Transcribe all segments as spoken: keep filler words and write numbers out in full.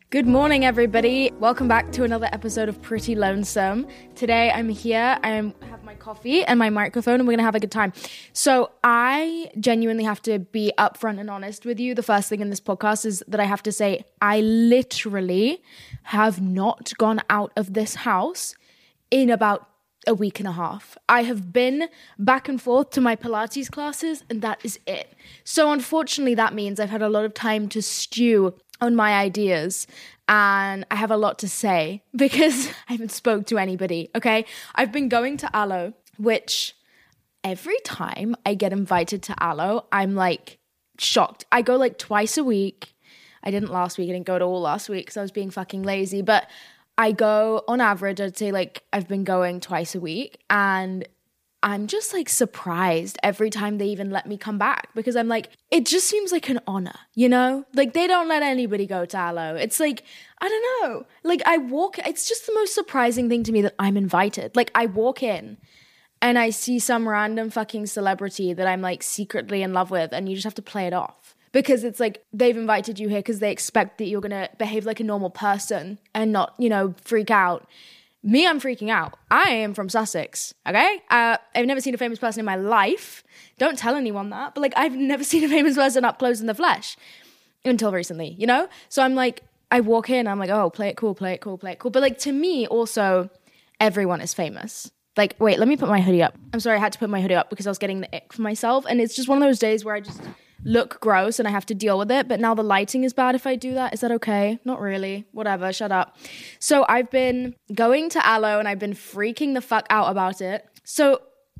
Good morning, everybody. Welcome back to another episode of Pretty Lonesome. Today, I'm here. I have my coffee and my microphone, and we're going to have a good time. So I genuinely have to be upfront and honest with you. The first thing in this podcast is that I have to say I literally have not gone out of this house in about a week and a half. I have been back and forth to my Pilates classes, and that is it. So unfortunately, that means I've had a lot of time to stew on my ideas, and I have a lot to say because I haven't spoke to anybody, okay? I've been going to Alo, which every time I get invited to Alo, I'm like shocked. I go like twice a week. I didn't last week. I didn't go at all last week because I was being fucking lazy, but I go on average, I'd say like I've been going twice a week, and I'm just like surprised every time they even let me come back because I'm like, it just seems like an honor, you know? Like they don't let anybody go to Alo. It's like, I don't know. Like I walk, it's just the most surprising thing to me that I'm invited. Like I walk in and I see some random fucking celebrity that I'm like secretly in love with, and you just have to play it off. Because it's like they've invited you here because they expect that you're going to behave like a normal person and not, you know, freak out. Me, I'm freaking out. I am from Sussex, okay? Uh, I've never seen a famous person in my life. Don't tell anyone that. But, like, I've never seen a famous person up close in the flesh until recently, you know? So I'm like, I walk in, I'm like, oh, play it cool, play it cool, play it cool. But, like, to me, also, everyone is famous. Like, wait, let me put my hoodie up. I'm sorry, I had to put my hoodie up because I was getting the ick for myself. And it's just one of those days where I just look gross and I have to deal with it, but now the lighting is bad if I do that. Is that okay? Not really. Whatever, shut up. So I've been going to Alo and I've been freaking the fuck out about it. So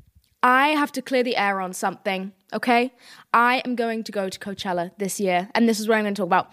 I have to clear the air on something, okay? I am going to go to Coachella this year, and this is what I'm going to talk about.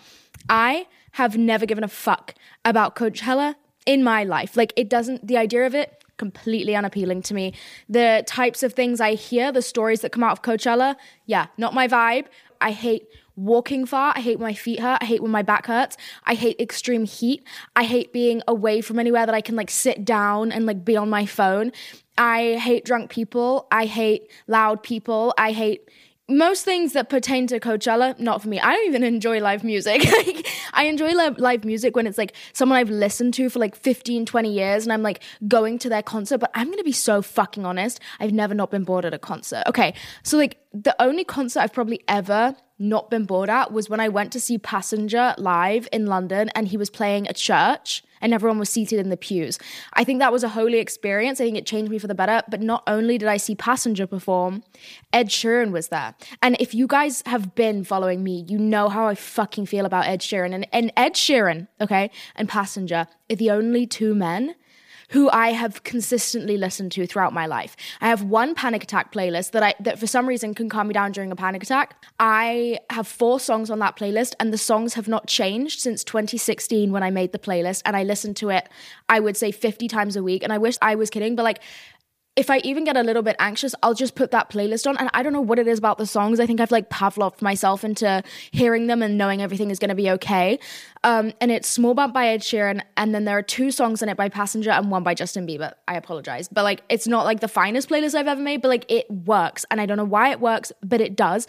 I have never given a fuck about Coachella in my life. Like, it doesn't, the idea of it, completely unappealing to me. The types of things I hear, the stories that come out of Coachella, yeah, not my vibe. I hate walking far. I hate when my feet hurt. I hate when my back hurts. I hate extreme heat. I hate being away from anywhere that I can like sit down and like be on my phone. I hate drunk people. I hate loud people. I hate most things that pertain to Coachella, not for me. I don't even enjoy live music. Like, I enjoy live, live music when it's like someone I've listened to for like fifteen, twenty years and I'm like going to their concert, but I'm going to be so fucking honest. I've never not been bored at a concert. Okay, so like the only concert I've probably ever not been bored at was when I went to see Passenger live in London and he was playing at church and everyone was seated in the pews. I think that was a holy experience. I think it changed me for the better. But not only did I see Passenger perform, Ed Sheeran was there. And if you guys have been following me, you know how I fucking feel about Ed Sheeran. And, and Ed Sheeran, okay, and Passenger are the only two men who I have consistently listened to throughout my life. I have one Panic Attack playlist that I that for some reason can calm me down during a panic attack. I have four songs on that playlist, and the songs have not changed since twenty sixteen when I made the playlist, and I listen to it, I would say fifty times a week, and I wish I was kidding, but like, if I even get a little bit anxious, I'll just put that playlist on. And I don't know what it is about the songs. I think I've like Pavloved myself into hearing them and knowing everything is going to be okay. Um, and it's Small Bump by Ed Sheeran. And then there are two songs in it by Passenger and one by Justin Bieber. I apologize. But like, it's not like the finest playlist I've ever made, but like it works. And I don't know why it works, but it does.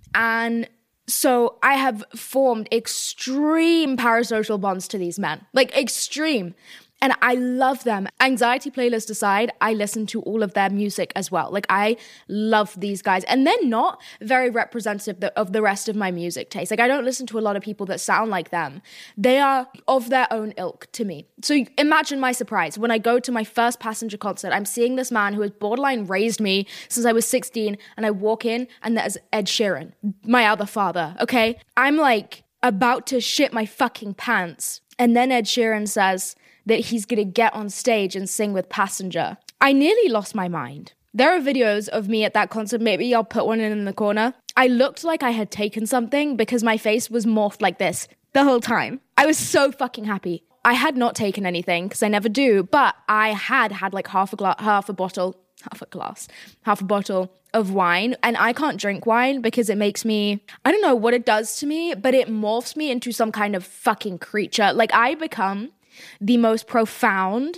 And so I have formed extreme parasocial bonds to these men. Like extreme. And I love them. Anxiety playlist aside, I listen to all of their music as well. Like, I love these guys. And they're not very representative of the rest of my music taste. Like, I don't listen to a lot of people that sound like them. They are of their own ilk to me. So imagine my surprise. When I go to my first Passenger concert, I'm seeing this man who has borderline raised me since I was sixteen, and I walk in, and there's Ed Sheeran, my other father, okay? I'm, like, about to shit my fucking pants. And then Ed Sheeran says that he's going to get on stage and sing with Passenger. I nearly lost my mind. There are videos of me at that concert. Maybe I'll put one in in the corner. I looked like I had taken something because my face was morphed like this the whole time. I was so fucking happy. I had not taken anything because I never do, but I had had like half a gla- half a bottle, half a glass, half a bottle of wine. And I can't drink wine because it makes me, I don't know what it does to me, but it morphs me into some kind of fucking creature. Like, I become the most profound,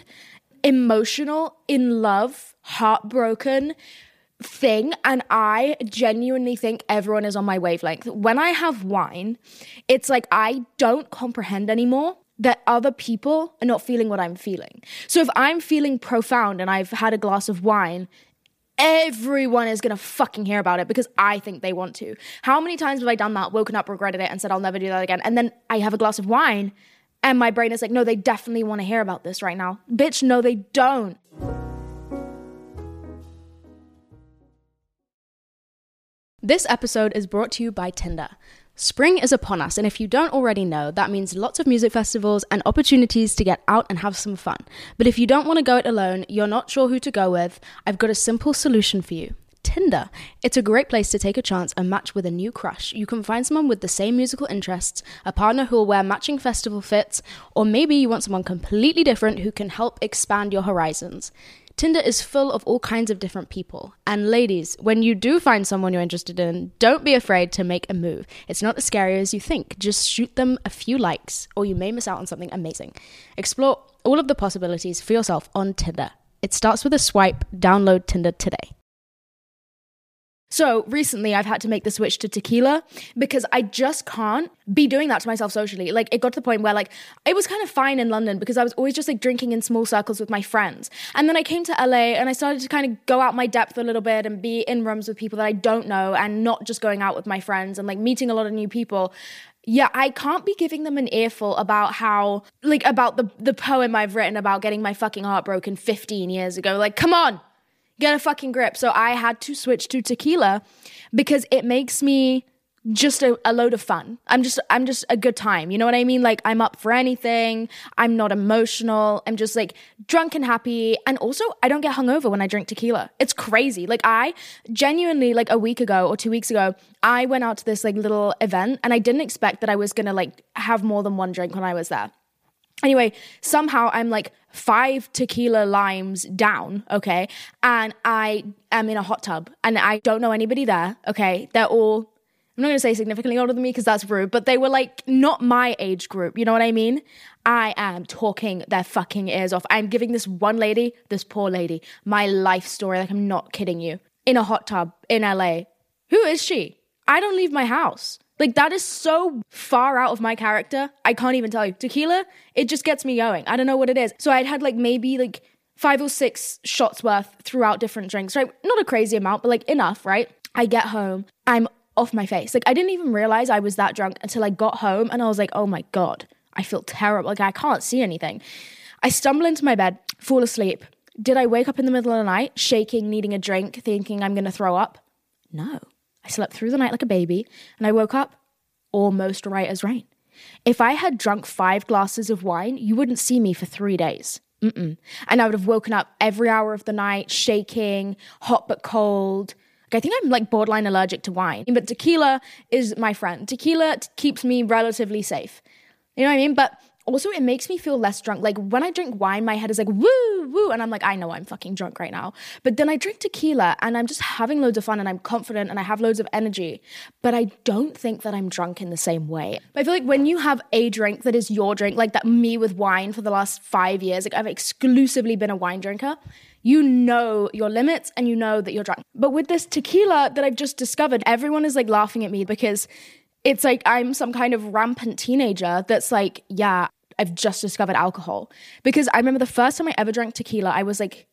emotional, in love, heartbroken thing, and I genuinely think everyone is on my wavelength. When I have wine, it's like I don't comprehend anymore. that other people are not feeling what I'm feeling. So if I'm feeling profound and I've had a glass of wine, everyone is gonna fucking hear about it because I think they want to. How many times have I done that, woken up, regretted it, and said I'll never do that again? And then I have a glass of wine and my brain is like, no, they definitely want to hear about this right now. Bitch, no, they don't. This episode is brought to you by Tinder. Spring is upon us, and if you don't already know, that means lots of music festivals and opportunities to get out and have some fun. But if you don't want to go it alone, you're not sure who to go with, I've got a simple solution for you. Tinder. It's a great place to take a chance and match with a new crush. You can find someone with the same musical interests, a partner who will wear matching festival fits, or maybe you want someone completely different who can help expand your horizons. Tinder is full of all kinds of different people. And ladies, when you do find someone you're interested in, don't be afraid to make a move. It's not as scary as you think. Just shoot them a few likes, or you may miss out on something amazing. Explore all of the possibilities for yourself on Tinder. It starts with a swipe. Download Tinder today. So recently I've had to make the switch to tequila because I just can't be doing that to myself socially. Like it got to the point where like it was kind of fine in London because I was always just like drinking in small circles with my friends. And then I came to L A and I started to kind of go out my depth a little bit and be in rooms with people that I don't know and not just going out with my friends and like meeting a lot of new people. Yeah, I can't be giving them an earful about how, like about the, the poem I've written about getting my fucking heart broken fifteen years ago. Like, come on. Get a fucking grip. So I had to switch to tequila because it makes me just a, a load of fun. I'm just I'm just a good time. You know what I mean? Like I'm up for anything. I'm not emotional. I'm just like drunk and happy. And also I don't get hungover when I drink tequila. It's crazy. Like I genuinely like a week ago or two weeks ago, I went out to this like little event and I didn't expect that I was going to like have more than one drink when I was there. Anyway, somehow I'm like five tequila limes down, okay? And I am in a hot tub and I don't know anybody there, okay? They're all, I'm not going to say significantly older than me because that's rude, but they were like not my age group, you know what I mean? I am talking their fucking ears off. I'm giving this one lady, this poor lady, my life story, like I'm not kidding you, in a hot tub in L A. Who is she? I don't leave my house. Like, that is so far out of my character. I can't even tell you. Tequila, it just gets me going. I don't know what it is. So I'd had, like, maybe, like, five or six shots worth throughout different drinks, right? Not a crazy amount, but, like, enough, right? I get home. I'm off my face. Like, I didn't even realize I was that drunk until I got home, and I was like, oh, my God. I feel terrible. Like, I can't see anything. I stumble into my bed, fall asleep. Did I wake up in the middle of the night, shaking, needing a drink, thinking I'm going to throw up? No. I slept through the night like a baby, and I woke up almost right as rain. If I had drunk five glasses of wine, you wouldn't see me for three days. Mm-mm. And I would have woken up every hour of the night, shaking, hot but cold. Like, I think I'm like borderline allergic to wine. But tequila is my friend. Tequila t- keeps me relatively safe. You know what I mean? But also, it makes me feel less drunk. Like, when I drink wine, my head is like, woo, woo. And I'm like, I know I'm fucking drunk right now. But then I drink tequila, and I'm just having loads of fun, and I'm confident, and I have loads of energy. But I don't think that I'm drunk in the same way. But I feel like when you have a drink that is your drink, like that me with wine for the last five years, like I've exclusively been a wine drinker, you know your limits, and you know that you're drunk. But with this tequila that I've just discovered, everyone is like laughing at me because it's like I'm some kind of rampant teenager that's like, yeah, I've just discovered alcohol. Because I remember the first time I ever drank tequila, I was like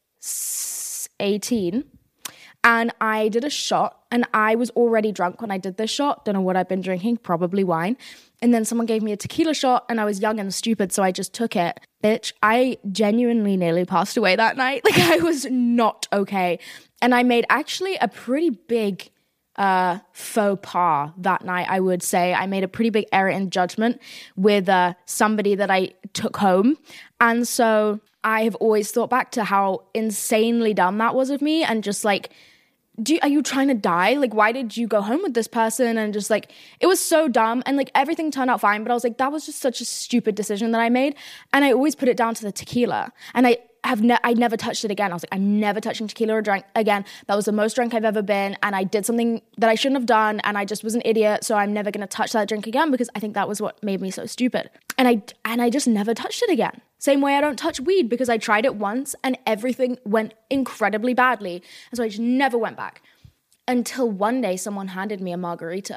eighteen. And I did a shot, and I was already drunk when I did this shot. Don't know what I've been drinking, probably wine. And then someone gave me a tequila shot, and I was young and stupid, so I just took it. Bitch, I genuinely nearly passed away that night. Like, I was not okay. And I made actually a pretty big uh, faux pas that night, I would say. I made a pretty big error in judgment with uh, somebody that I took home. And so I have always thought back to how insanely dumb that was of me, and just like, do you, are you trying to die? Like, why did you go home with this person? And just like, it was so dumb, and like everything turned out fine, but I was like, that was just such a stupid decision that I made. And I always put it down to the tequila, and I have ne- I never touched it again. I was like, I'm never touching tequila or drink again. That was the most drunk I've ever been, and I did something that I shouldn't have done, and I just was an idiot, so I'm never going to touch that drink again, because I think that was what made me so stupid. And I and I just never touched it again. Same way I don't touch weed, because I tried it once and everything went incredibly badly, and so I just never went back. Until one day someone handed me a margarita.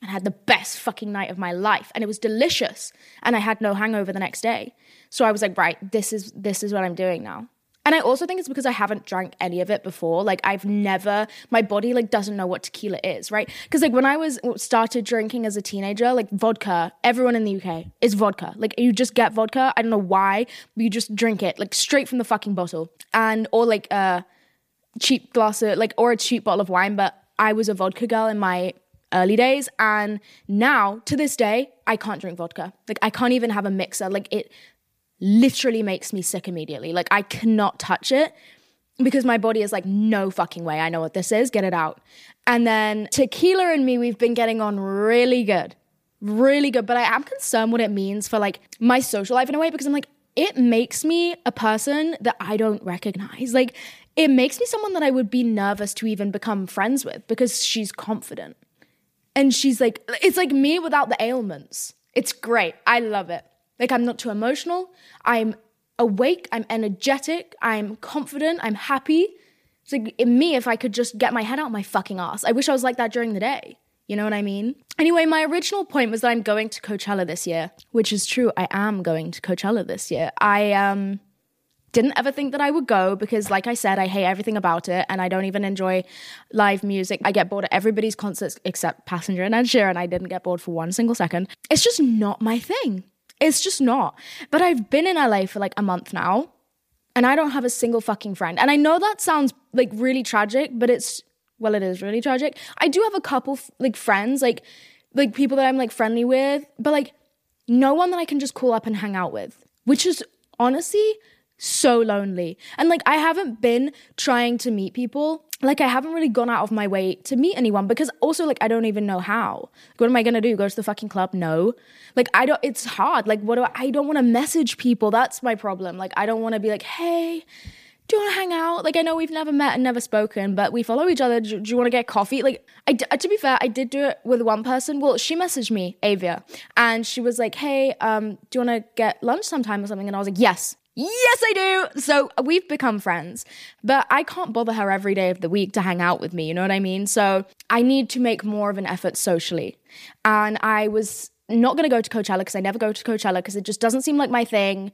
and had the best fucking night of my life. And it was delicious. And I had no hangover the next day. So I was like, right, this is this is what I'm doing now. And I also think it's because I haven't drank any of it before. Like I've never, my body like doesn't know what tequila is, right? Because like when I was started drinking as a teenager, like vodka, everyone in the U K is vodka. Like you just get vodka. I don't know why, but you just drink it like straight from the fucking bottle. And or like a cheap glass of like, or a cheap bottle of wine. But I was a vodka girl in my early days. And now to this day, I can't drink vodka. Like I can't even have a mixer. Like it literally makes me sick immediately. Like I cannot touch it because my body is like, no fucking way. I know what this is. Get it out. And then tequila and me, we've been getting on really good, really good. But I am concerned what it means for like my social life in a way, because I'm like, it makes me a person that I don't recognize. Like it makes me someone that I would be nervous to even become friends with because she's confident. And she's like, it's like me without the ailments. It's great. I love it. Like I'm not too emotional. I'm awake. I'm energetic. I'm confident. I'm happy. It's like in me, if I could just get my head out my fucking ass. I wish I was like that during the day. You know what I mean? Anyway, my original point was that I'm going to Coachella this year, which is true. I am going to Coachella this year. I um didn't ever think that I would go because, like I said, I hate everything about it and I don't even enjoy live music. I get bored at everybody's concerts except Passenger and Ed Sheeran. I didn't get bored for one single second. It's just not my thing. It's just not. But I've been in L A for like a month now and I don't have a single fucking friend. And I know that sounds like really tragic, but it's, well, it is really tragic. I do have a couple like friends, like like people that I'm like friendly with, but like no one that I can just call up and hang out with, which is honestly so lonely. And like I haven't been trying to meet people. Like I haven't really gone out of my way to meet anyone because also like I don't even know how. Like, what am I gonna do? Go to the fucking club? No. Like I don't, it's hard. Like what do I, I don't want to message people. That's my problem. Like I don't want to be like, hey, do you want to hang out? Like I know we've never met and never spoken, but we follow each other. Do, do you want to get coffee? Like I, to be fair, I did do it with one person. Well, she messaged me, Avia, and she was like, hey, um, do you want to get lunch sometime or something? And I was like, yes. Yes, I do. So we've become friends, but I can't bother her every day of the week to hang out with me. You know what I mean? So I need to make more of an effort socially. And I was not going to go to Coachella because I never go to Coachella because it just doesn't seem like my thing.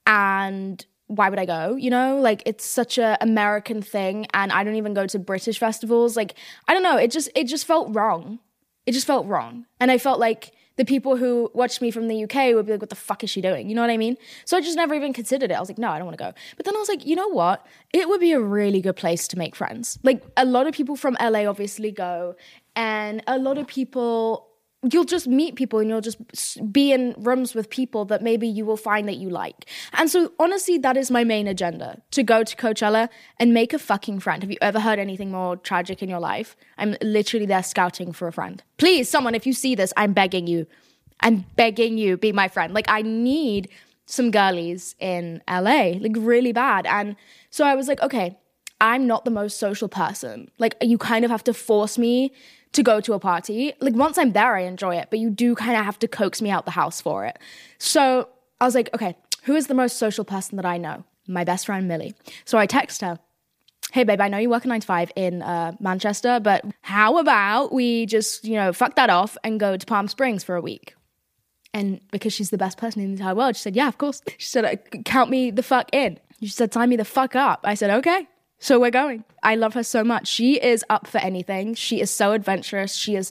And why would I go? You know, like it's such a American thing. And I don't even go to British festivals. Like, I don't know. It just, it just felt wrong. It just felt wrong. And I felt like the people who watched me from the U K would be like, what the fuck is she doing? You know what I mean? So I just never even considered it. I was like, no, I don't want to go. But then I was like, you know what? It would be a really good place to make friends. Like a lot of people from L A obviously go, and a lot of people, you'll just meet people and you'll just be in rooms with people that maybe you will find that you like. And so honestly, that is my main agenda, to go to Coachella and make a fucking friend. Have you ever heard anything more tragic in your life? I'm literally there scouting for a friend. Please, someone, if you see this, I'm begging you. I'm begging you, be my friend. Like I need some girlies in L A, like really bad. And so I was like, okay, I'm not the most social person. Like you kind of have to force me to go to a party. Like once I'm there, I enjoy it, but you do kind of have to coax me out the house for it. So I was like, okay, who is the most social person that I know? My best friend, Millie. So I text her, hey babe, I know you work a nine to five in uh, Manchester, but how about we just, you know, fuck that off and go to Palm Springs for a week? And because she's the best person in the entire world, she said, yeah, of course. She said, count me the fuck in. She said, sign me the fuck up. I said, okay. So we're going. I love her so much. She is up for anything. She is so adventurous. She is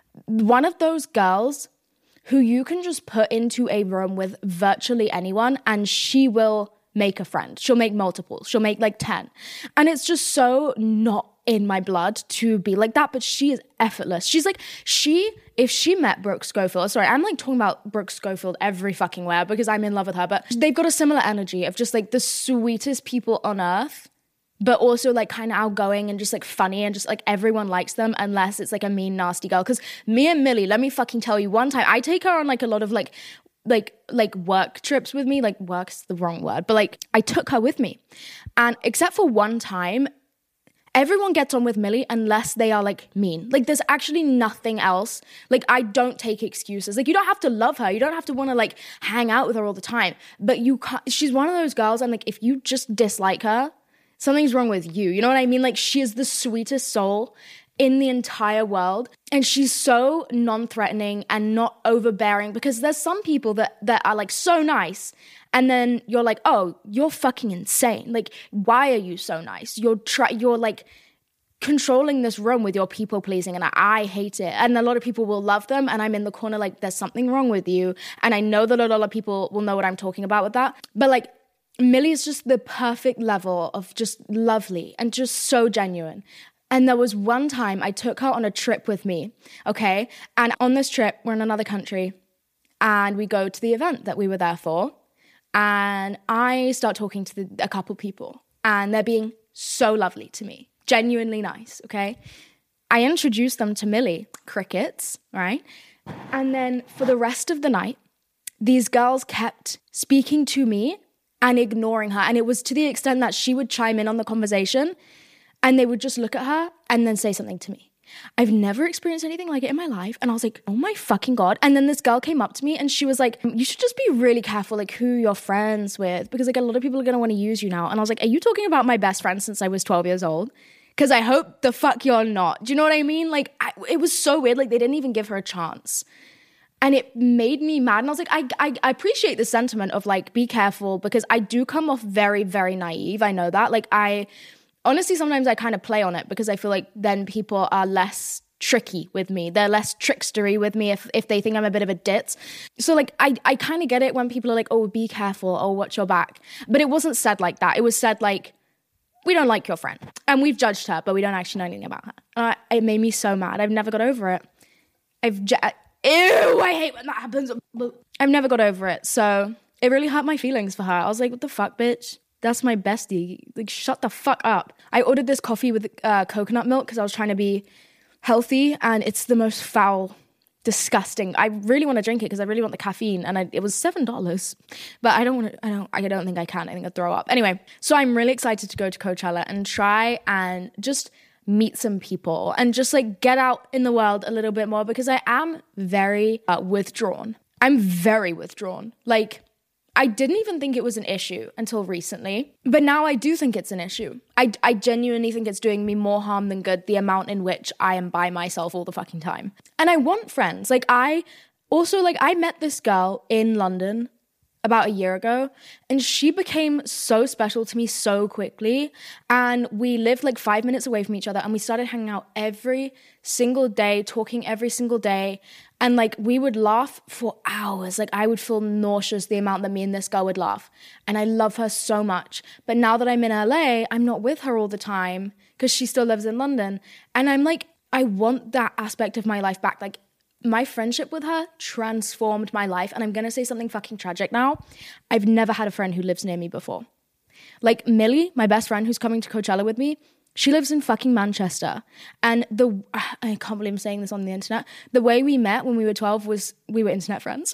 one of those girls who you can just put into a room with virtually anyone and she will make a friend. She'll make multiples. She'll make like ten. And it's just so not in my blood to be like that, but she is effortless. She's like, she, if she met Brooke Schofield, sorry, I'm like talking about Brooke Schofield every fucking where because I'm in love with her, but they've got a similar energy of just like the sweetest people on earth, but also like kind of outgoing and just like funny and just like everyone likes them unless it's like a mean, nasty girl. Because me and Millie, let me fucking tell you, one time I take her on like a lot of like, like, like work trips with me. Like work's the wrong word, but like I took her with me. And except for one time, everyone gets on with Millie unless they are like mean. Like there's actually nothing else. Like I don't take excuses. Like you don't have to love her. You don't have to want to like hang out with her all the time. But you can't, she's one of those girls. I'm like, if you just dislike her, something's wrong with you. You know what I mean? Like she is the sweetest soul in the entire world. And she's so non-threatening and not overbearing, because there's some people that, that are like so nice. And then you're like, oh, you're fucking insane. Like, why are you so nice? You're try- you're like controlling this room with your people pleasing, and I, I hate it. And a lot of people will love them, and I'm in the corner like, there's something wrong with you. And I know that a lot of people will know what I'm talking about with that. But like, Millie is just the perfect level of just lovely and just so genuine. And there was one time I took her on a trip with me, okay? And on this trip, we're in another country, and we go to the event that we were there for. And I start talking to the, a couple people, and they're being so lovely to me, genuinely nice, okay? I introduced them to Millie, crickets, right? And then for the rest of the night, these girls kept speaking to me and ignoring her. And it was to the extent that she would chime in on the conversation, and they would just look at her and then say something to me. I've never experienced anything like it in my life. And I was like, oh my fucking God. And then this girl came up to me and she was like, you should just be really careful like who you're friends with, because like a lot of people are going to want to use you now. And I was like, are you talking about my best friend since I was twelve years old? Because I hope the fuck you're not. Do you know what I mean? Like, I, it was so weird. Like, they didn't even give her a chance. And it made me mad. And I was like, I, I, I appreciate the sentiment of like, be careful, because I do come off very, very naive. I know that. Like, I... Honestly, sometimes I kind of play on it, because I feel like then people are less tricky with me. They're less trickstery with me if, if they think I'm a bit of a ditz. So like, I, I kind of get it when people are like, oh, be careful, oh, watch your back. But it wasn't said like that. It was said like, we don't like your friend. And we've judged her, but we don't actually know anything about her. Uh, it made me so mad. I've never got over it. I've ju- Ew, I hate when that happens. I've never got over it. So it really hurt my feelings for her. I was like, what the fuck, bitch? That's my bestie. Like, shut the fuck up. I ordered this coffee with uh, coconut milk because I was trying to be healthy, and it's the most foul, disgusting. I really want to drink it because I really want the caffeine, and I, it was seven dollars. But I don't want to. I don't. I don't think I can. I think I'd throw up. Anyway, so I'm really excited to go to Coachella and try and just meet some people and just like get out in the world a little bit more, because I am very uh, withdrawn. I'm very withdrawn. Like, I didn't even think it was an issue until recently, but now I do think it's an issue. I, I genuinely think it's doing me more harm than good, the amount in which I am by myself all the fucking time. And I want friends. Like, I also, like, I met this girl in London about a year ago, and she became so special to me so quickly. And we lived like five minutes away from each other, and we started hanging out every single day, talking every single day. And like, we would laugh for hours. Like, I would feel nauseous the amount that me and this girl would laugh. And I love her so much. But now that I'm in L A, I'm not with her all the time because she still lives in London. And I'm like, I want that aspect of my life back. Like, my friendship with her transformed my life. And I'm going to say something fucking tragic now. I've never had a friend who lives near me before. Like, Millie, my best friend who's coming to Coachella with me, she lives in fucking Manchester. And the, I can't believe I'm saying this on the internet. The way we met when we were twelve was we were internet friends.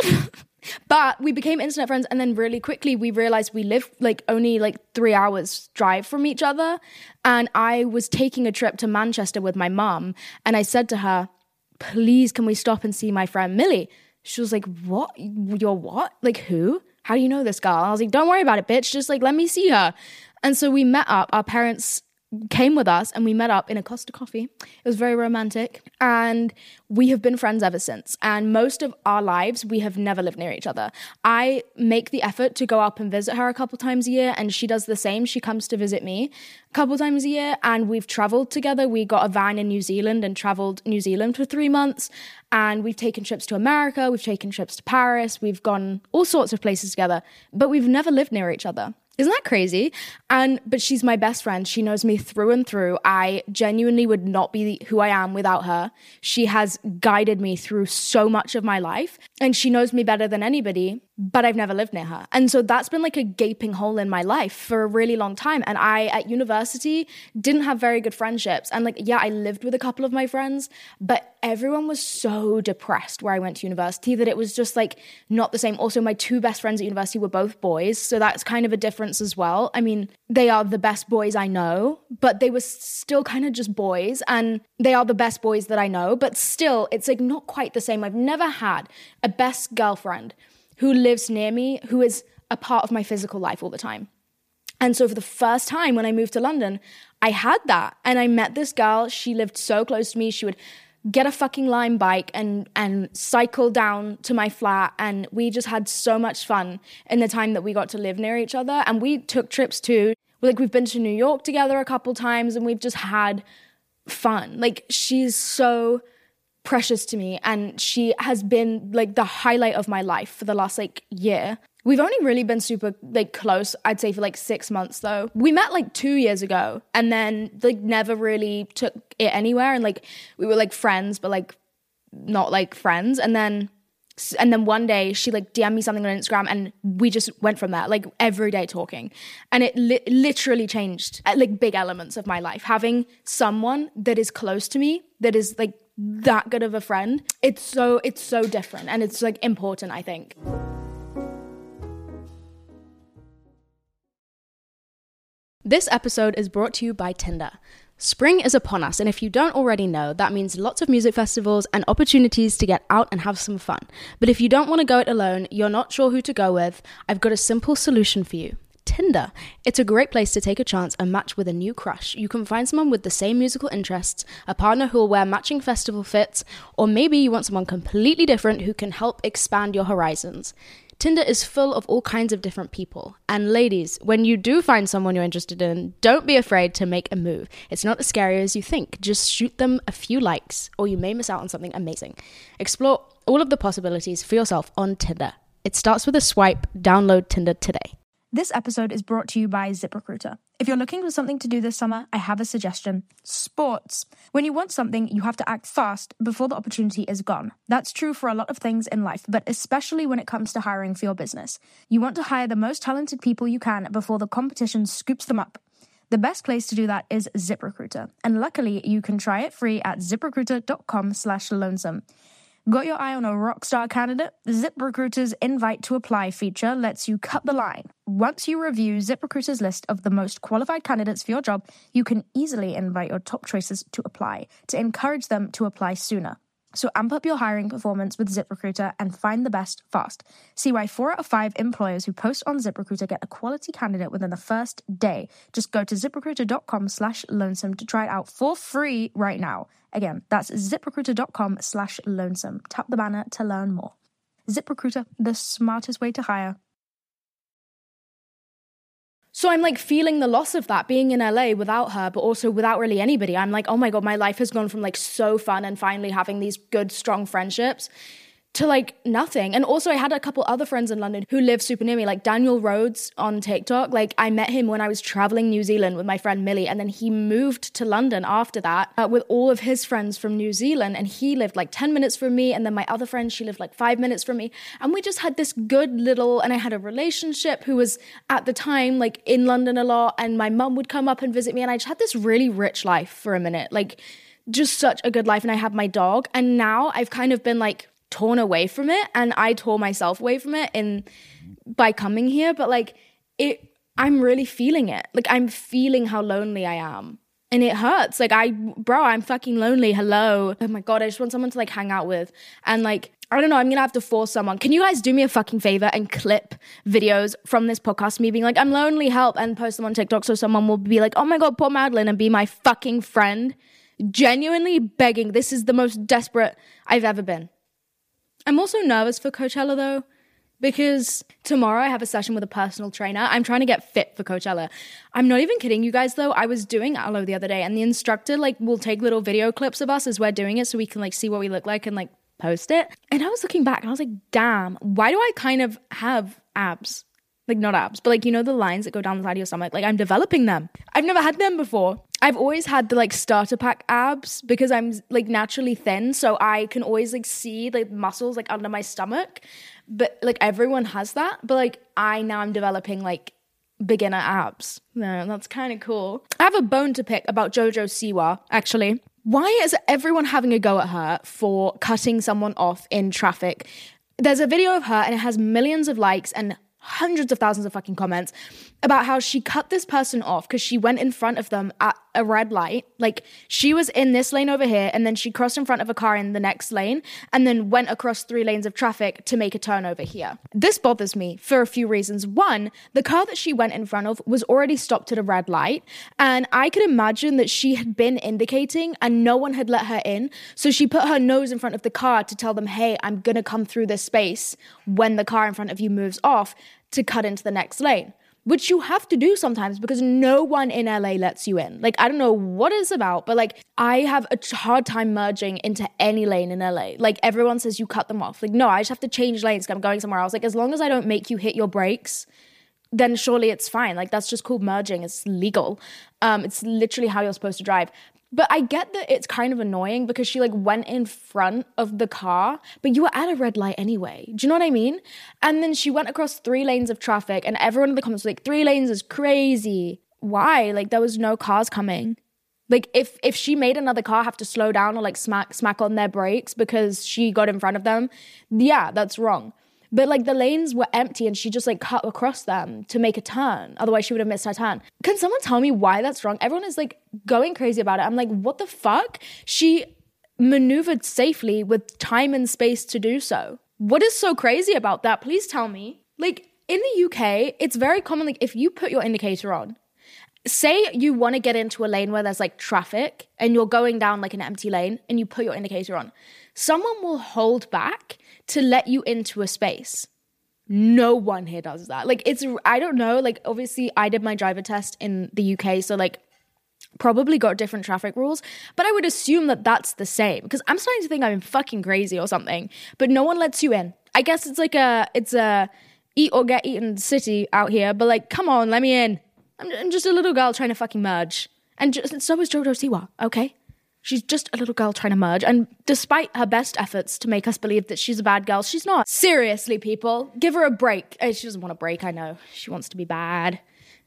But we became internet friends. And then really quickly we realized we lived like only like three hours drive from each other. And I was taking a trip to Manchester with my mom. And I said to her, please, can we stop and see my friend Millie? She was like, what? You're what? Like, who? How do you know this girl? And I was like, don't worry about it, bitch. Just like, let me see her. And so we met up. Our parents came with us and we met up in a Costa Coffee. It was very romantic, and we have been friends ever since. And most of our lives, we have never lived near each other. I make the effort to go up and visit her a couple times a year, and she does the same. She comes to visit me a couple times a year, and we've traveled together. We got a van in New Zealand and traveled New Zealand for three months, and we've taken trips to America, we've taken trips to Paris, we've gone all sorts of places together, but we've never lived near each other. Isn't that crazy? And but she's my best friend. She knows me through and through. I genuinely would not be who I am without her. She has guided me through so much of my life, and she knows me better than anybody, but I've never lived near her. And so that's been like a gaping hole in my life for a really long time. And I, at university, didn't have very good friendships. And like, yeah, I lived with a couple of my friends, but everyone was so depressed where I went to university that it was just like not the same. Also, my two best friends at university were both boys, so that's kind of a difference as well. I mean, they are the best boys I know, but they were still kind of just boys, and they are the best boys that I know, but still, it's like not quite the same. I've never had a best girlfriend who lives near me, who is a part of my physical life all the time. And so for the first time when I moved to London, I had that. And I met this girl. She lived so close to me. She would get a fucking Lime bike and and cycle down to my flat. And we just had so much fun in the time that we got to live near each other. And we took trips too. Like, we've been to New York together a couple times, and we've just had fun. Like, she's so precious to me, and she has been like the highlight of my life for the last like year. We've only really been super like close, I'd say, for like six months though. We met like two years ago, and then like never really took it anywhere, and like we were like friends, but like not like friends. And then and then one day she like D M'd me something on Instagram, and we just went from there, like every day talking. And it li- literally changed uh, like big elements of my life. Having someone that is close to me, that is like that good of a friend, it's so it's so different, and it's like important, I think. This episode is brought to you by Tinder. Spring is upon us, and if you don't already know, that means lots of music festivals and opportunities to get out and have some fun. But if you don't want to go it alone, you're not sure who to go with, I've got a simple solution for you. Tinder. It's a great place to take a chance and match with a new crush. You can find someone with the same musical interests, a partner who will wear matching festival fits, or maybe you want someone completely different who can help expand your horizons. Tinder is full of all kinds of different people. And ladies, when you do find someone you're interested in, don't be afraid to make a move. It's not as scary as you think. Just shoot them a few likes, or you may miss out on something amazing. Explore all of the possibilities for yourself on Tinder. It starts with a swipe. Download Tinder today. This episode is brought to you by ZipRecruiter. If you're looking for something to do this summer, I have a suggestion. Sports. When you want something, you have to act fast before the opportunity is gone. That's true for a lot of things in life, but especially when it comes to hiring for your business. You want to hire the most talented people you can before the competition scoops them up. The best place to do that is ZipRecruiter. And luckily, you can try it free at ziprecruiter.com slash lonesome. Got your eye on a rockstar candidate? ZipRecruiter's invite to apply feature lets you cut the line. Once you review ZipRecruiter's list of the most qualified candidates for your job, you can easily invite your top choices to apply to encourage them to apply sooner. So amp up your hiring performance with ZipRecruiter and find the best fast. See why four out of five employers who post on ZipRecruiter get a quality candidate within the first day. Just go to ziprecruiter.com slash lonesome to try it out for free right now. Again, that's ziprecruiter.com slash lonesome. Tap the banner to learn more. ZipRecruiter, the smartest way to hire. So I'm like feeling the loss of that, being in L A without her, but also without really anybody. I'm like, oh my God, my life has gone from like so fun and finally having these good, strong friendships to like nothing. And also I had a couple other friends in London who live super near me, like Daniel Rhodes on TikTok. Like I met him when I was traveling New Zealand with my friend Millie, and then he moved to London after that uh, with all of his friends from New Zealand, and he lived like ten minutes from me, and then my other friend, she lived like five minutes from me, and we just had this good little, and I had a relationship who was at the time like in London a lot, and my mum would come up and visit me, and I just had this really rich life for a minute, like just such a good life. And I had my dog, and now I've kind of been like torn away from it, and I tore myself away from it in by coming here, but like it I'm really feeling it. Like I'm feeling how lonely I am, and it hurts. Like I bro I'm fucking lonely. Hello. Oh my God, I just want someone to like hang out with. And like I don't know, I'm gonna have to force someone. Can you guys do me a fucking favor and clip videos from this podcast, me being like, I'm lonely, help, and post them on TikTok so someone will be like, oh my God, poor Madeline, and be my fucking friend? Genuinely begging. This is the most desperate I've ever been. I'm also nervous for Coachella though, because tomorrow I have a session with a personal trainer. I'm trying to get fit for Coachella. I'm not even kidding you guys though. I was doing Aloe the other day, and the instructor like will take little video clips of us as we're doing it so we can like see what we look like and like post it. And I was looking back and I was like, damn, why do I kind of have abs? Like not abs, but like, you know, the lines that go down the side of your stomach, like I'm developing them. I've never had them before. I've always had the like starter pack abs because I'm like naturally thin. So I can always like see like muscles like under my stomach, but like everyone has that. But like I now I'm developing like beginner abs. No, that's kind of cool. I have a bone to pick about Jojo Siwa, actually. Why is everyone having a go at her for cutting someone off in traffic? There's a video of her and it has millions of likes and hundreds of thousands of fucking comments about how she cut this person off because she went in front of them at a red light. Like, she was in this lane over here, and then she crossed in front of a car in the next lane, and then went across three lanes of traffic to make a turn over here. This bothers me for a few reasons. One, the car that she went in front of was already stopped at a red light, and I could imagine that she had been indicating and no one had let her in, so she put her nose in front of the car to tell them, hey, I'm gonna come through this space when the car in front of you moves off, to cut into the next lane, which you have to do sometimes because no one in L A lets you in. Like, I don't know what it's about, but like, I have a hard time merging into any lane in L A. Like, everyone says you cut them off. Like, no, I just have to change lanes because I'm going somewhere else. Like, as long as I don't make you hit your brakes, then surely it's fine. Like, that's just called merging. It's legal. Um, it's literally how you're supposed to drive. But I get that it's kind of annoying because she like went in front of the car, but you were at a red light anyway. Do you know what I mean? And then she went across three lanes of traffic, and everyone in the comments was like, three lanes is crazy. Why? Like, there was no cars coming. Like, if if she made another car have to slow down or like smack smack on their brakes because she got in front of them, yeah, that's wrong. But like, the lanes were empty and she just like cut across them to make a turn. Otherwise she would have missed her turn. Can someone tell me why that's wrong? Everyone is like going crazy about it. I'm like, what the fuck? She maneuvered safely with time and space to do so. What is so crazy about that? Please tell me. Like, in the U K, it's very common, like, if you put your indicator on, say you want to get into a lane where there's like traffic and you're going down like an empty lane and you put your indicator on, someone will hold back to let you into a space. No one here does that. Like, it's, I don't know, like, obviously I did my driver test in the U K, so like probably got different traffic rules, but I would assume that that's the same because I'm starting to think I'm fucking crazy or something, but no one lets you in. I guess it's like a, it's a eat or get eaten city out here, but like, come on, let me in. I'm, I'm just a little girl trying to fucking merge. And just, so is Jojo Siwa, okay? She's just a little girl trying to merge. And despite her best efforts to make us believe that she's a bad girl, she's not. Seriously, people, give her a break. Uh, She doesn't want a break, I know. She wants to be bad.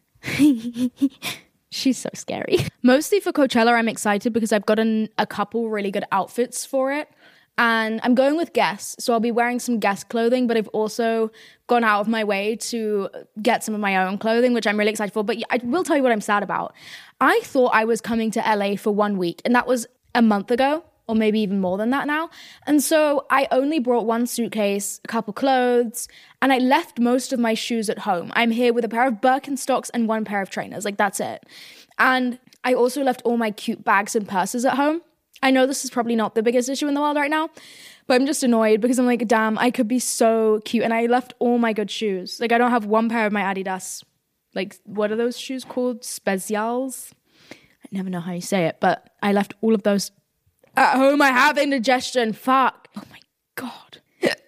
She's so scary. Mostly for Coachella, I'm excited because I've gotten a couple really good outfits for it. And I'm going with Guess, so I'll be wearing some Guess clothing, but I've also gone out of my way to get some of my own clothing, which I'm really excited for. But I will tell you what I'm sad about. I thought I was coming to L A for one week, and that was a month ago, or maybe even more than that now. And so I only brought one suitcase, a couple clothes, and I left most of my shoes at home. I'm here with a pair of Birkenstocks and one pair of trainers, like that's it. And I also left all my cute bags and purses at home. I know this is probably not the biggest issue in the world right now, but I'm just annoyed because I'm like, damn, I could be so cute. And I left all my good shoes. Like, I don't have one pair of my Adidas. Like, what are those shoes called? Specials? I never know how you say it, but I left all of those at home. I have indigestion. Fuck. Oh my God.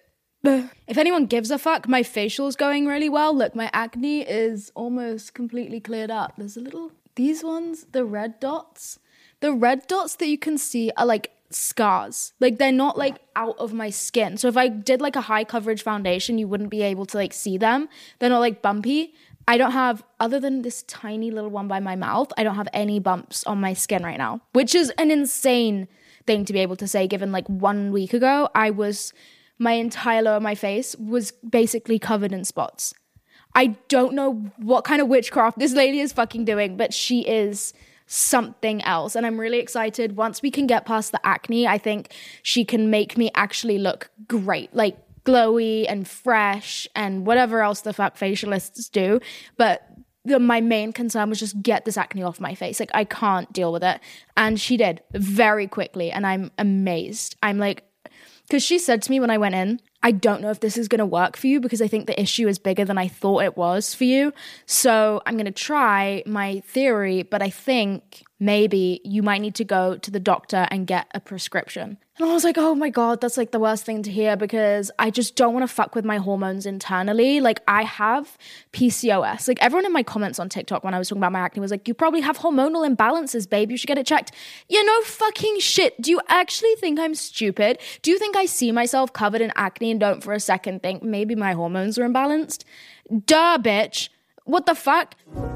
If anyone gives a fuck, my facial's going really well. Look, my acne is almost completely cleared up. There's a little, these ones, the red dots. The red dots that you can see are like scars. Like, they're not like out of my skin. So if I did like a high coverage foundation, you wouldn't be able to like see them. They're not like bumpy. I don't have, other than this tiny little one by my mouth, I don't have any bumps on my skin right now, which is an insane thing to be able to say, given like one week ago, I was, my entire lower of my face was basically covered in spots. I don't know what kind of witchcraft this lady is fucking doing, but she is something else. And I'm really excited. Once we can get past the acne, I think she can make me actually look great, like glowy and fresh and whatever else the fuck facialists do. But the, my main concern was just get this acne off my face. Like, I can't deal with it. And she did very quickly. And I'm amazed. I'm like, because she said to me when I went in, I don't know if this is going to work for you because I think the issue is bigger than I thought it was for you. So I'm going to try my theory, but I think maybe you might need to go to the doctor and get a prescription. And I was like, oh my God, that's like the worst thing to hear because I just don't want to fuck with my hormones internally. Like, I have P C O S. Like, everyone in my comments on TikTok when I was talking about my acne was like, you probably have hormonal imbalances, babe. You should get it checked. You know, fucking shit. Do you actually think I'm stupid? Do you think I see myself covered in acne and don't for a second think maybe my hormones are imbalanced? Duh, bitch. What the fuck?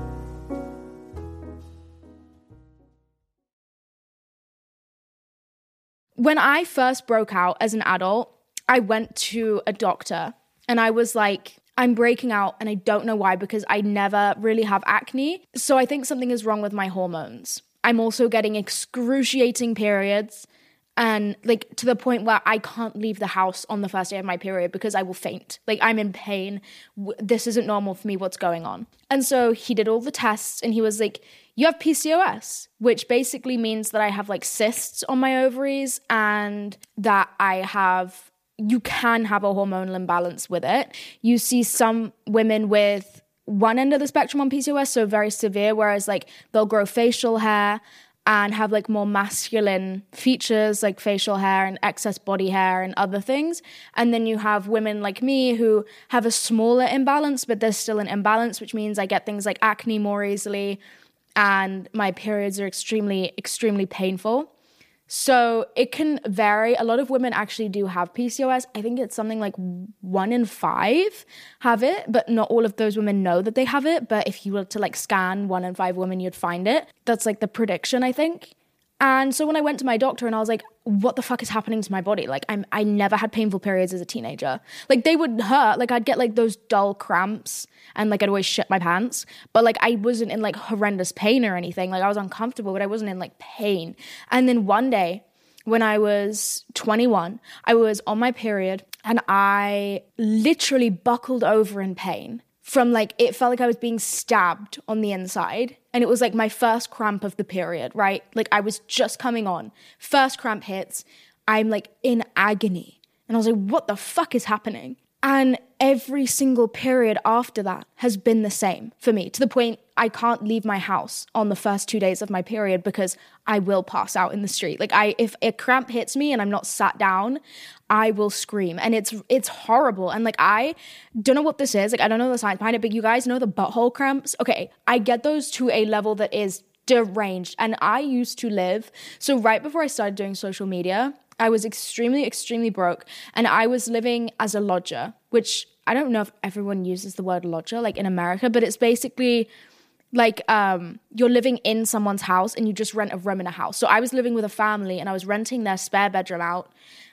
When I first broke out as an adult, I went to a doctor and I was like, I'm breaking out and I don't know why because I never really have acne. So I think something is wrong with my hormones. I'm also getting excruciating periods and like to the point where I can't leave the house on the first day of my period because I will faint. Like I'm in pain. This isn't normal for me. What's going on? And so he did all the tests and he was like, you have P C O S, which basically means that I have like cysts on my ovaries and that I have you can have a hormonal imbalance with it. You see some women with one end of the spectrum on P C O S, so very severe, whereas like they'll grow facial hair and have like more masculine features like facial hair and excess body hair and other things. And then you have women like me who have a smaller imbalance, but there's still an imbalance, which means I get things like acne more easily and my periods are extremely, extremely painful. So it can vary. A lot of women actually do have P C O S. I think it's something like one in five have it, but not all of those women know that they have it. But if you were to like scan one in five women, you'd find it. That's like the prediction, I think. And so when I went to my doctor and I was like, what the fuck is happening to my body? Like I'm, I never had painful periods as a teenager. Like they would hurt. Like I'd get like those dull cramps and like I'd always shit my pants. But like I wasn't in like horrendous pain or anything. Like I was uncomfortable, but I wasn't in like pain. And then one day when I was twenty-one, I was on my period and I literally buckled over in pain. From like, it felt like I was being stabbed on the inside. And it was like my first cramp of the period, right? Like I was just coming on. First cramp hits. I'm like in agony. And I was like, what the fuck is happening? And every single period after that has been the same for me, to the point I can't leave my house on the first two days of my period because I will pass out in the street. Like I, if a cramp hits me and I'm not sat down, I will scream. And it's it's horrible. And like I don't know what this is. Like I don't know the science behind it, but you guys know the butthole cramps? Okay, I get those to a level that is deranged. And I used to live, so right before I started doing social media, I was extremely, extremely broke. And I was living as a lodger, which I don't know if everyone uses the word lodger, like in America, but it's basically like um, you're living in someone's house and you just rent a room in a house. So I was living with a family and I was renting their spare bedroom out.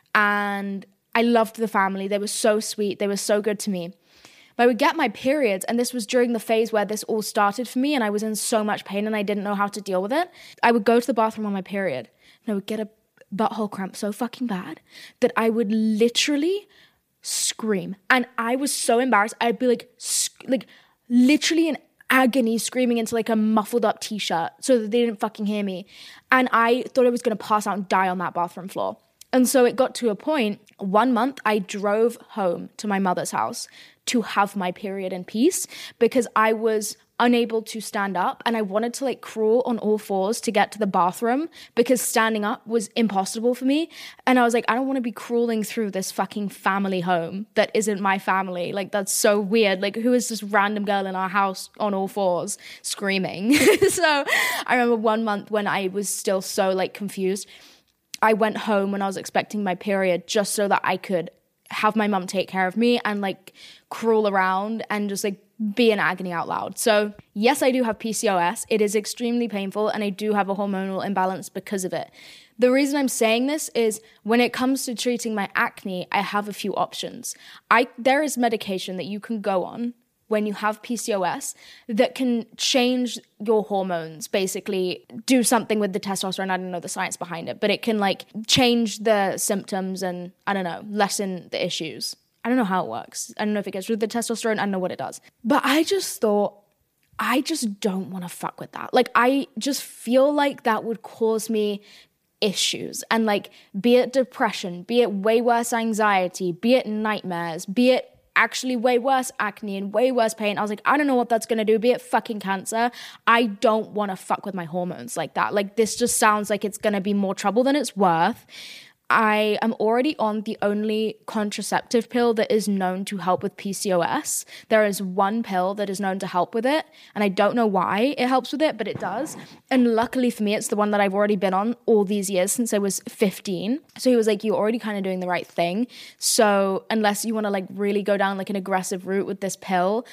And I loved the family. They were so sweet. They were so good to me. But I would get my periods, and this was during the phase where this all started for me, and I was in so much pain and I didn't know how to deal with it. I would go to the bathroom on my period and I would get a butthole cramp so fucking bad that I would literally scream. And I was so embarrassed. I'd be like, sc- like literally in agony, screaming into like a muffled up t-shirt so that they didn't fucking hear me. And I thought I was going to pass out and die on that bathroom floor. And so it got to a point, one month I drove home to my mother's house to have my period in peace because I was unable to stand up and I wanted to like crawl on all fours to get to the bathroom because standing up was impossible for me. And I was like, I don't want to be crawling through this fucking family home that isn't my family. Like that's so weird. Like who is this random girl in our house on all fours screaming? So I remember one month when I was still so like confused, I went home when I was expecting my period just so that I could have my mum take care of me and like crawl around and just like be in agony out loud. So yes, I do have P C O S. It is extremely painful and I do have a hormonal imbalance because of it. The reason I'm saying this is when it comes to treating my acne, I have a few options. I there is medication that you can go on when you have P C O S that can change your hormones, basically do something with the testosterone. I don't know the science behind it, but it can like change the symptoms and I don't know, lessen the issues. I don't know how it works. I don't know if it gets rid of the testosterone. I don't know what it does. But I just thought, I just don't want to fuck with that. Like, I just feel like that would cause me issues. And like, be it depression, be it way worse anxiety, be it nightmares, be it actually way worse acne and way worse pain. I was like, I don't know what that's going to do, be it fucking cancer. I don't want to fuck with my hormones like that. Like, this just sounds like it's going to be more trouble than it's worth. I am already on the only contraceptive pill that is known to help with P C O S. There is one pill that is known to help with it, and I don't know why it helps with it, but it does. And luckily for me, it's the one that I've already been on all these years since I was fifteen. So he was like, you're already kind of doing the right thing. So unless you want to like really go down like an aggressive route with this pill,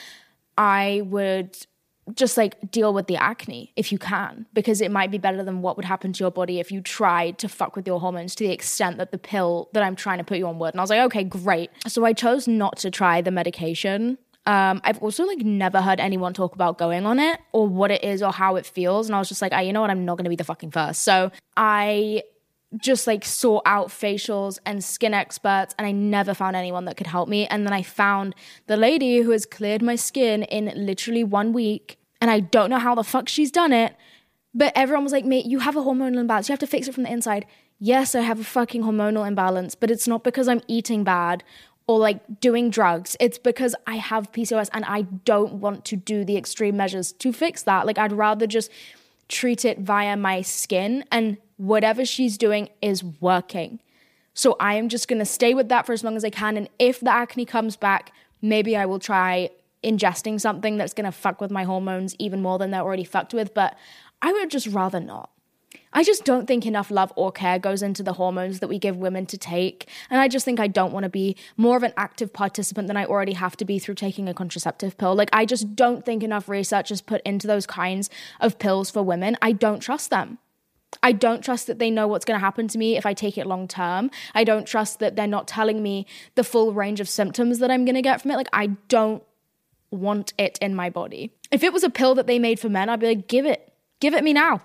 I would just like deal with the acne if you can, because it might be better than what would happen to your body if you tried to fuck with your hormones to the extent that the pill that I'm trying to put you on would. And I was like, okay, great. So I chose not to try the medication Um, I've also like never heard anyone talk about going on it or what it is or how it feels. And I was just like, ah, you know what? I'm not going to be the fucking first. So I just like sought out facials and skin experts, and I never found anyone that could help me. And then I found the lady who has cleared my skin in literally one week. And I don't know how the fuck she's done it, but everyone was like, mate, you have a hormonal imbalance. You have to fix it from the inside. Yes, I have a fucking hormonal imbalance, but it's not because I'm eating bad or like doing drugs. It's because I have P C O S and I don't want to do the extreme measures to fix that. Like, I'd rather just treat it via my skin, and whatever she's doing is working. So I am just going to stay with that for as long as I can. And if the acne comes back, maybe I will try ingesting something that's going to fuck with my hormones even more than they're already fucked with. But I would just rather not. I just don't think enough love or care goes into the hormones that we give women to take. And I just think I don't want to be more of an active participant than I already have to be through taking a contraceptive pill. Like, I just don't think enough research is put into those kinds of pills for women. I don't trust them. I don't trust that they know what's going to happen to me if I take it long term. I don't trust that they're not telling me the full range of symptoms that I'm going to get from it. Like, I don't want it in my body. If it was a pill that they made for men, I'd be like, give it. Give it me now.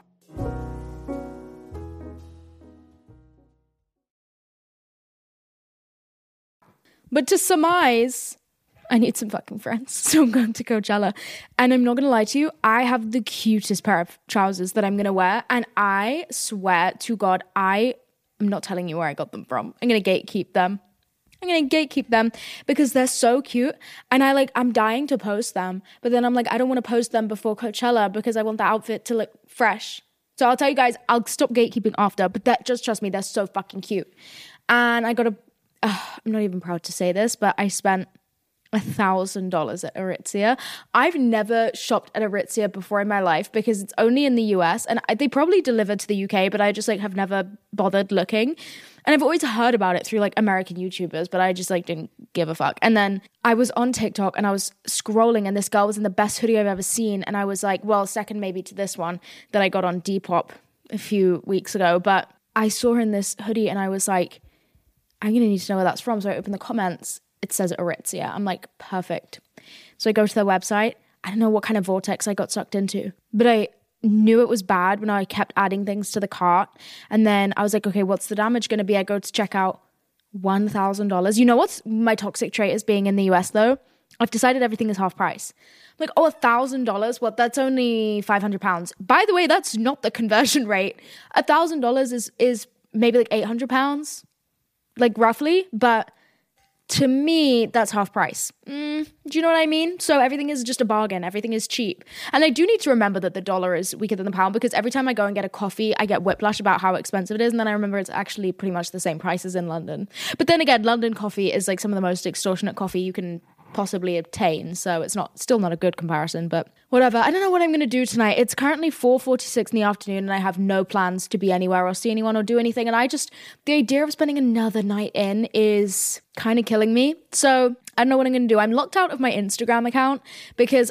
But to surmise, I need some fucking friends. So I'm going to Coachella. And I'm not going to lie to you, I have the cutest pair of trousers that I'm going to wear. And I swear to God, I am not telling you where I got them from. I'm going to gatekeep them. I'm going to gatekeep them because they're so cute. And I like, I'm dying to post them. But then I'm like, I don't want to post them before Coachella because I want the outfit to look fresh. So I'll tell you guys, I'll stop gatekeeping after. But that, just trust me, they're so fucking cute. And I got a, uh, I'm not even proud to say this, but I spent a thousand dollars at Aritzia. I've never shopped at Aritzia before in my life because it's only in the U S and I, they probably deliver to the U K, but I just like have never bothered looking. And I've always heard about it through like American YouTubers, but I just like didn't give a fuck. And then I was on TikTok and I was scrolling and this girl was in the best hoodie I've ever seen. And I was like, well, second maybe to this one that I got on Depop a few weeks ago. But I saw her in this hoodie and I was like, I'm going to need to know where that's from. So I opened the comments. It says Aritzia. I'm like, perfect. So I go to their website. I don't know what kind of vortex I got sucked into, but I knew it was bad when I kept adding things to the cart. And then I was like, okay, what's the damage going to be? I go to check out one thousand dollars. You know what's my toxic trait is being in the U S though? I've decided everything is half price. I'm like, oh, one thousand dollars? What? That's only five hundred pounds. By the way, that's not the conversion rate. one thousand dollars is, is maybe like eight hundred pounds, like roughly. But to me, that's half price. Mm, do you know what I mean? So everything is just a bargain. Everything is cheap. And I do need to remember that the dollar is weaker than the pound because every time I go and get a coffee, I get whiplash about how expensive it is. And then I remember it's actually pretty much the same price as in London. But then again, London coffee is like some of the most extortionate coffee you can possibly obtain. So it's not still not a good comparison, but whatever. I don't know what I'm going to do tonight. It's currently four forty-six in the afternoon and I have no plans to be anywhere or see anyone or do anything. And I just, the idea of spending another night in is kind of killing me. So I don't know what I'm going to do. I'm locked out of my Instagram account because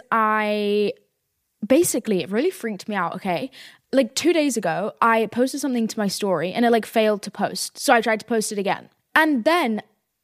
I basically, it really freaked me out. Okay. Like two days ago, I posted something to my story and it like failed to post. So I tried to post it again. And then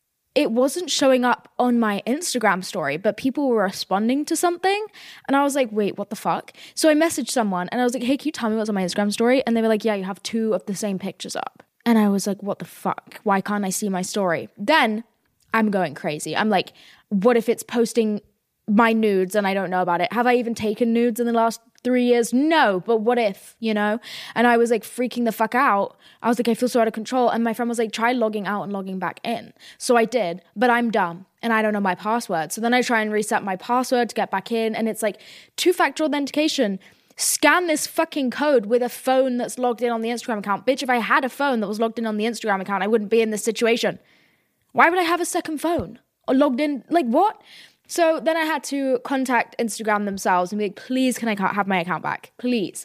it wasn't showing up on my Instagram story, but people were responding to something. And I was like, wait, what the fuck? So I messaged someone and I was like, hey, can you tell me what's on my Instagram story? And they were like, yeah, you have two of the same pictures up. And I was like, what the fuck? Why can't I see my story? Then I'm going crazy. I'm like, what if it's posting my nudes and I don't know about it? Have I even taken nudes in the last three years? No, but what if, you know? And I was like freaking the fuck out. I was like, I feel so out of control. And my friend was like, try logging out and logging back in. So I did, but I'm dumb and I don't know my password. So then I try and reset my password to get back in. And it's like two-factor authentication. Scan this fucking code with a phone that's logged in on the Instagram account. Bitch, if I had a phone that was logged in on the Instagram account, I wouldn't be in this situation. Why would I have a second phone or logged in? Like what? So then I had to contact Instagram themselves and be like, please, can I have my account back? Please.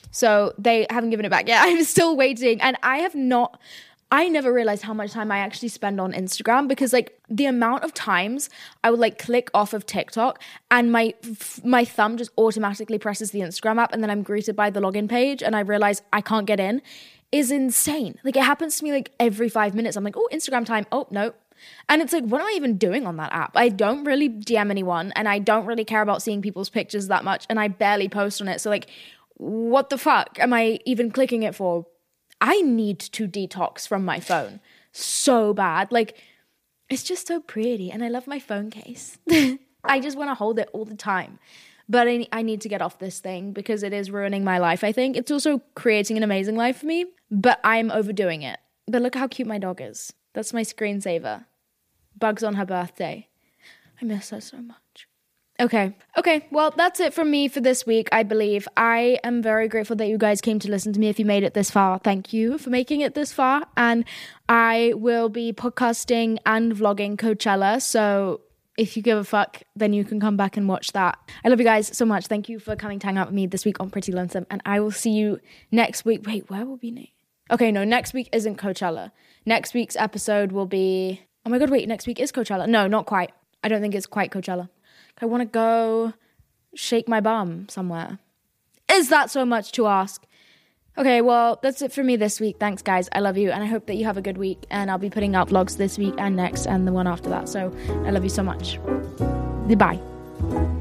So they haven't given it back yet. I'm still waiting. And I have not, I never realized how much time I actually spend on Instagram because like the amount of times I would like click off of TikTok and my my thumb just automatically presses the Instagram app and then I'm greeted by the login page and I realize I can't get in is insane. Like it happens to me like every five minutes. I'm like, oh, Instagram time. Oh, no. And it's like, what am I even doing on that app? I don't really D M anyone, and I don't really care about seeing people's pictures that much, and I barely post on it. So like, what the fuck am I even clicking it for? I need to detox from my phone so bad. Like, it's just so pretty, and I love my phone case. I just want to hold it all the time. But I, I need to get off this thing because it is ruining my life, I think. It's also creating an amazing life for me, but I'm overdoing it. But look how cute my dog is. That's my screensaver. Bugs on her birthday. I miss her so much. Okay. Okay. Well, that's it from me for this week, I believe. I am very grateful that you guys came to listen to me. If you made it this far, thank you for making it this far. And I will be podcasting and vlogging Coachella. So if you give a fuck, then you can come back and watch that. I love you guys so much. Thank you for coming to hang out with me this week on Pretty Lonesome. And I will see you next week. Wait, where will be Nate? Okay, no, next week isn't Coachella. Next week's episode will be... Oh my God, wait, next week is Coachella. No, not quite. I don't think it's quite Coachella. I want to go shake my bum somewhere. Is that so much to ask? Okay, well, that's it for me this week. Thanks, guys. I love you, and I hope that you have a good week. And I'll be putting out vlogs this week and next and the one after that. So I love you so much. Goodbye.